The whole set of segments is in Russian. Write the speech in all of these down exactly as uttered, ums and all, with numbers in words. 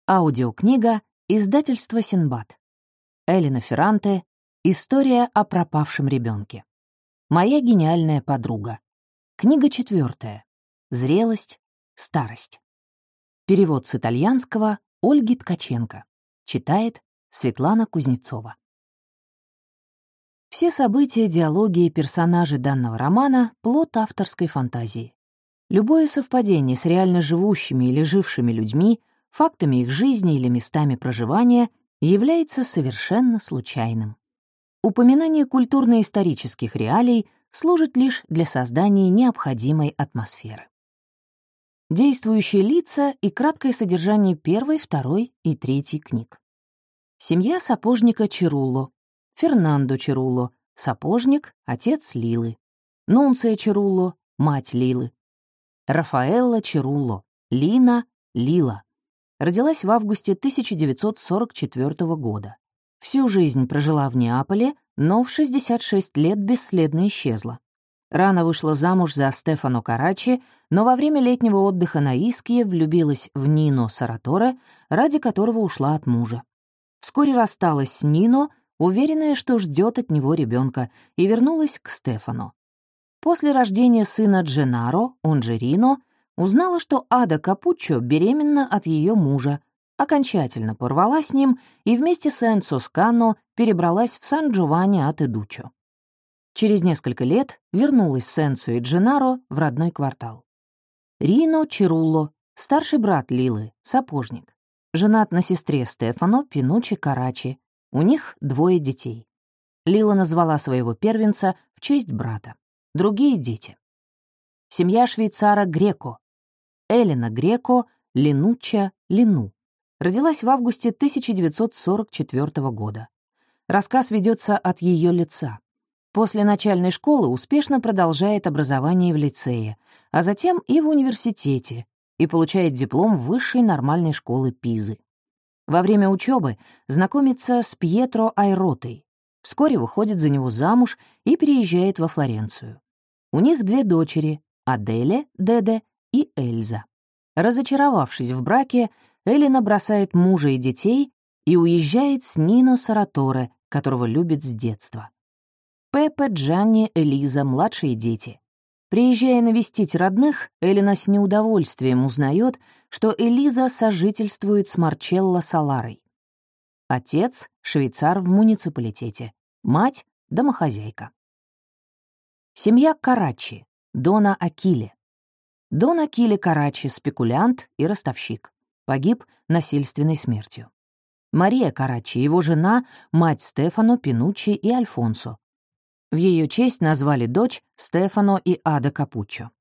Аудиокнига издательства «Синбад». Элена Ферранте. История о пропавшем ребенке. Моя гениальная подруга. Книга четвертая. Зрелость, старость. Перевод с итальянского Ольги Ткаченко. Читает Светлана Кузнецова. Все события, диалоги и персонажи данного романа — плод авторской фантазии. Любое совпадение с реально живущими или жившими людьми, фактами их жизни или местами проживания является совершенно случайным. Упоминание культурно-исторических реалий служит лишь для создания необходимой атмосферы. Действующие лица и краткое содержание первой, второй и третьей книг. Семья сапожника Чирулло. Фернандо Чирулло, сапожник, отец Лилы. Нунция Чирулло, мать Лилы. Рафаэлла Чирулло, Лина, Лила. Родилась в августе тысяча девятьсот сорок четвёртого года. Всю жизнь прожила в Неаполе, но в шестьдесят шесть лет бесследно исчезла. Рано вышла замуж за Стефано Карачи, но во время летнего отдыха на Искье влюбилась в Нино Сараторе, ради которого ушла от мужа. Вскоре рассталась с Нино, уверенная, что ждет от него ребенка, и вернулась к Стефано. После рождения сына Дженаро, он же Рино, узнала, что Ада Капуччо беременна от ее мужа, окончательно порвала с ним и вместе с Энцо Сканно перебралась в Сан-Джованни-ат-Эдуччо. Через несколько лет вернулась с Энцо и Дженаро в родной квартал. Рино Чирулло, старший брат Лилы, сапожник, женат на сестре Стефано Пинуччи Карачи. У них двое детей. Лила назвала своего первенца в честь брата. Другие дети. Семья швейцара Греко. Элена Греко, Линучча, Лину. Родилась в августе тысяча девятьсот сорок четвёртого года. Рассказ ведется от ее лица. После начальной школы успешно продолжает образование в лицее, а затем и в университете, и получает диплом высшей нормальной школы Пизы. Во время учебы знакомится с Пьетро Айротой. Вскоре выходит за него замуж и переезжает во Флоренцию. У них две дочери — Аделе, Деде, и Эльза. Разочаровавшись в браке, Элена бросает мужа и детей и уезжает с Нино Сараторе, которого любит с детства. Пепе, Джанни, Элиза — младшие дети. Приезжая навестить родных, Элена с неудовольствием узнает, что Элиза сожительствует с Марчелло Саларой. Отец — швейцар в муниципалитете, мать — домохозяйка. Семья Карачи, Дона Акиле. Дон Акиле Карачи — спекулянт и ростовщик. Погиб насильственной смертью. Мария Карачи — его жена, мать Стефано, Пинуччи и Альфонсо. В ее честь назвали дочь Стефано и Ада Капуччо.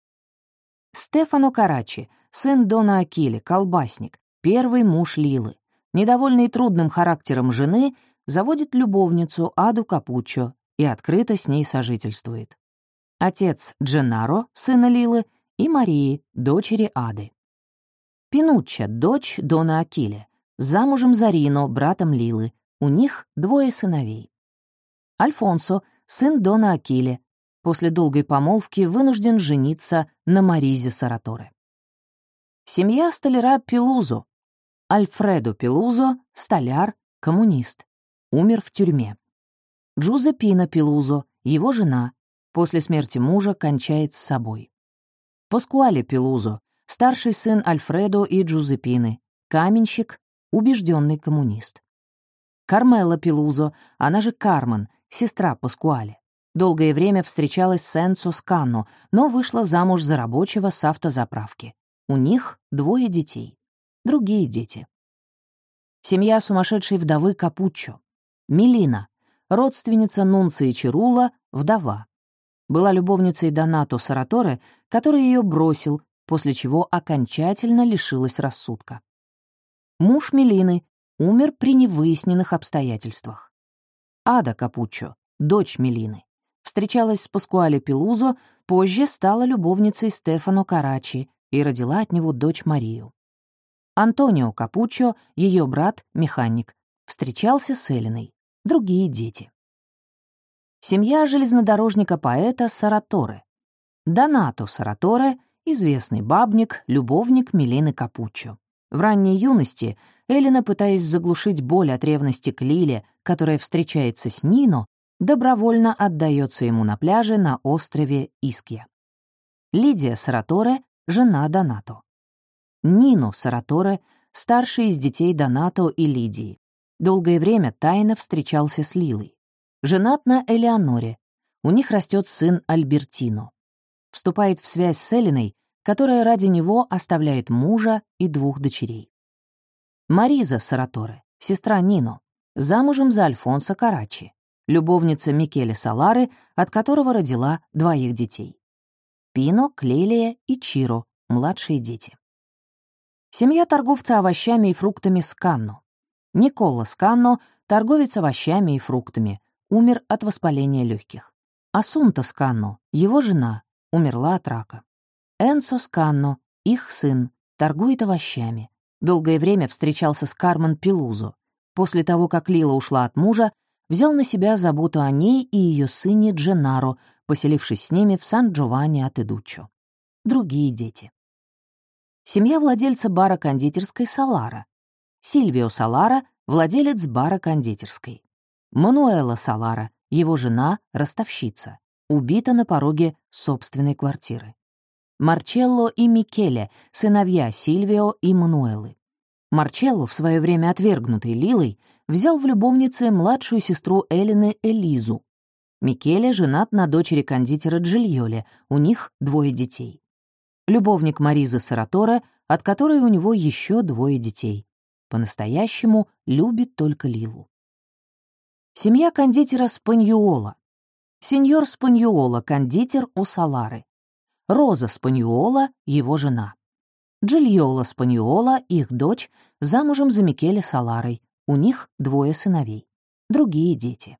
Стефано Карачи, сын Дона Акиле, колбасник, первый муж Лилы. Недовольный трудным характером жены, заводит любовницу Аду Капуччо и открыто с ней сожительствует. Отец Дженаро, сына Лилы, и Марии, дочери Ады. Пинучча, дочь Дона Акиле, замужем за Рино, братом Лилы. У них двое сыновей. Альфонсо, сын Дона Акиле, после долгой помолвки вынужден жениться на Маризе Сараторе. Семья столяра Пилузо. Альфредо Пилузо, столяр, коммунист. Умер в тюрьме. Джузеппина Пилузо, его жена, после смерти мужа кончает с собой. Паскуале Пилузо, старший сын Альфредо и Джузеппины, каменщик, убежденный коммунист. Кармела Пилузо, она же Кармен, сестра Паскуале. Долгое время встречалась с Энцо Сканно, но вышла замуж за рабочего с автозаправки. У них двое детей. Другие дети. Семья сумасшедшей вдовы Капуччо. Мелина, родственница Нунции Чирулло, вдова. Была любовницей Донато Сараторе, который ее бросил, после чего окончательно лишилась рассудка. Муж Мелины умер при невыясненных обстоятельствах. Ада Капуччо, дочь Мелины, встречалась с Паскуале Пилузо, позже стала любовницей Стефано Карачи и родила от него дочь Марию. Антонио Капуччо, ее брат, механик, встречался с Элиной. Другие дети. Семья железнодорожника-поэта Сараторе. Донато Сараторе, известный бабник, любовник Мелены Капуччо. В ранней юности Элена, пытаясь заглушить боль от ревности к Лиле, которая встречается с Нино, добровольно отдается ему на пляже на острове Искья. Лидия Сараторе — жена Донато. Нино Сараторе — старший из детей Донато и Лидии. Долгое время тайно встречался с Лилой. Женат на Элеоноре. У них растет сын Альбертино. Вступает в связь с Элиной, которая ради него оставляет мужа и двух дочерей. Мариза Сараторе, сестра Нино, замужем за Альфонсо Карачи, любовница Микеле Салары, от которого родила двоих детей. Пино, Клелия и Чиро, младшие дети. Семья торговца овощами и фруктами Сканно. Никола Сканно, торговец овощами и фруктами, умер от воспаления легких. Асунта Сканно, его жена, умерла от рака. Энцо Сканно, их сын, торгует овощами. Долгое время встречался с Кармен Пелузо. После того, как Лила ушла от мужа, взял на себя заботу о ней и ее сыне Дженаро, поселившись с ними в Сан-Джованни-ат-Идуччо. Другие дети. Семья владельца бара кондитерской Салара. Сильвио Салара — владелец бара кондитерской. Мануэла Салара, его жена, ростовщица, убита на пороге собственной квартиры. Марчелло и Микеле, сыновья Сильвио и Мануэлы. Марчелло, в свое время отвергнутый Лилой, взял в любовнице младшую сестру Эллины Элизу. Микеле женат на дочери кондитера Джильоле, у них двое детей. Любовник Маризы Сараторе, от которой у него еще двое детей. По-настоящему любит только Лилу. Семья кондитера Спаньюола. Сеньор Спаньюола, кондитер у Салары. Роза Спаньюола, его жена. Джильола Спаньюола, их дочь, замужем за Микеле Саларой. У них двое сыновей. Другие дети.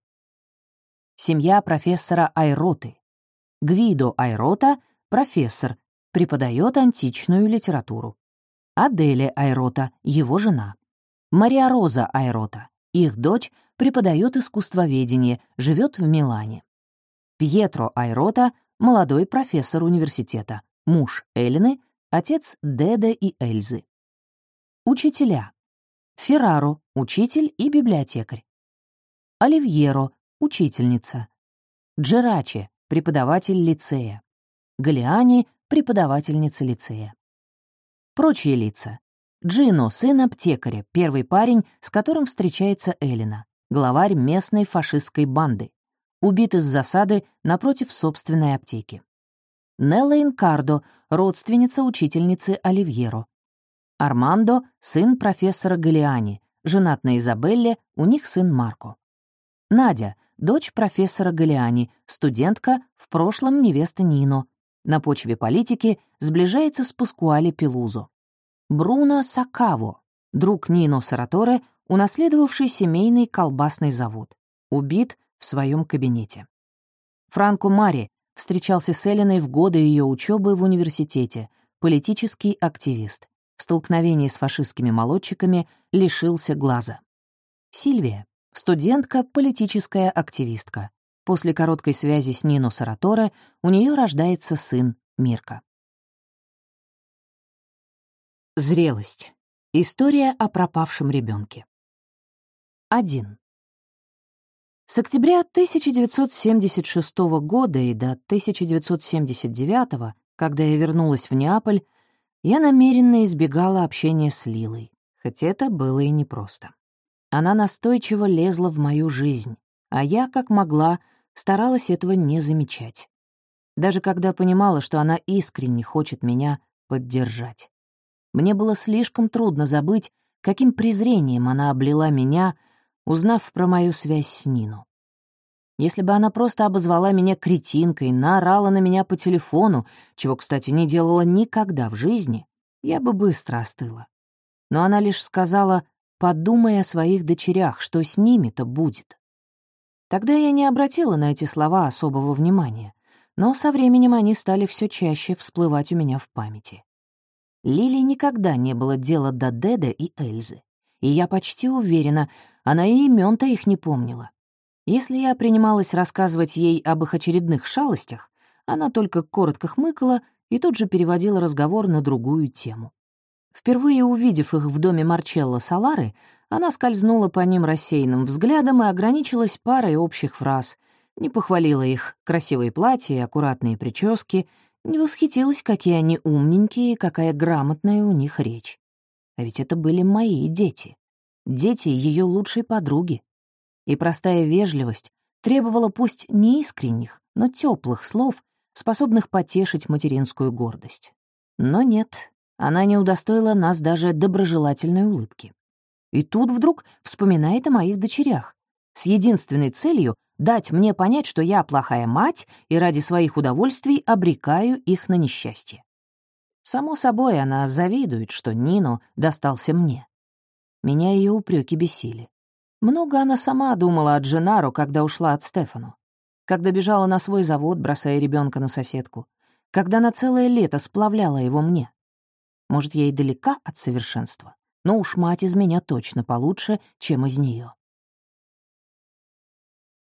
Семья профессора Айроты. Гвидо Айрота — профессор, преподает античную литературу. Аделе Айрота, его жена. Мария Роза Айрота, их дочь, преподает искусствоведение, живет в Милане. Пьетро Айрота — молодой профессор университета, муж Эллины, отец Деде и Эльзы. Учителя. Ферраро — учитель и библиотекарь. Оливьеро — учительница. Джерачи — преподаватель лицея. Галиани — преподавательница лицея. Прочие лица. Джино — сын аптекаря, первый парень, с которым встречается Эллина, главарь местной фашистской банды. Убит из засады напротив собственной аптеки. Нелла Инкардо, родственница учительницы Оливьеро. Армандо — сын профессора Галиани, женат на Изабелле, у них сын Марко. Надя — дочь профессора Галиани, студентка, в прошлом невеста Нино. На почве политики сближается с Паскуале Пелузо. Бруно Сакаво, друг Нино Сараторе, унаследовавший семейный колбасный завод. Убит в своем кабинете. Франко Мари встречался с Эллиной в годы ее учебы в университете, политический активист. В столкновении с фашистскими молодчиками лишился глаза. Сильвия — студентка, политическая активистка. После короткой связи с Нино Сараторе у нее рождается сын Мирко. Зрелость. История о пропавшем ребенке. один. С октября тысяча девятьсот семьдесят шестого года и до тысяча девятьсот семьдесят девятого, когда я вернулась в Неаполь, я намеренно избегала общения с Лилой, хоть это было и непросто. Она настойчиво лезла в мою жизнь, а я, как могла, старалась этого не замечать. Даже когда понимала, что она искренне хочет меня поддержать. Мне было слишком трудно забыть, каким презрением она облила меня, узнав про мою связь с Нино. Если бы она просто обозвала меня кретинкой, наорала на меня по телефону, чего, кстати, не делала никогда в жизни, я бы быстро остыла. Но она лишь сказала: «Подумай о своих дочерях, что с ними-то будет». Тогда я не обратила на эти слова особого внимания, но со временем они стали все чаще всплывать у меня в памяти. Лиле никогда не было дела до Деда и Эльзы, и я почти уверена, она и имен-то их не помнила. Если я принималась рассказывать ей об их очередных шалостях, она только коротко хмыкала и тут же переводила разговор на другую тему. Впервые увидев их в доме Марчелло Салары, она скользнула по ним рассеянным взглядом и ограничилась парой общих фраз, не похвалила их красивые платья и аккуратные прически, не восхитилась, какие они умненькие и какая грамотная у них речь. А ведь это были мои дети, дети ее лучшей подруги. И простая вежливость требовала пусть не искренних, но теплых слов, способных потешить материнскую гордость. Но нет, она не удостоила нас даже доброжелательной улыбки. И тут вдруг вспоминает о моих дочерях, с единственной целью дать мне понять, что я плохая мать и ради своих удовольствий обрекаю их на несчастье. Само собой, она завидует, что Нино достался мне. Меня ее упреки бесили. Много она сама думала о Дженаро, когда ушла от Стефану, когда бежала на свой завод, бросая ребенка на соседку, когда на целое лето сплавляла его мне. Может, я и далека от совершенства, но уж мать из меня точно получше, чем из нее.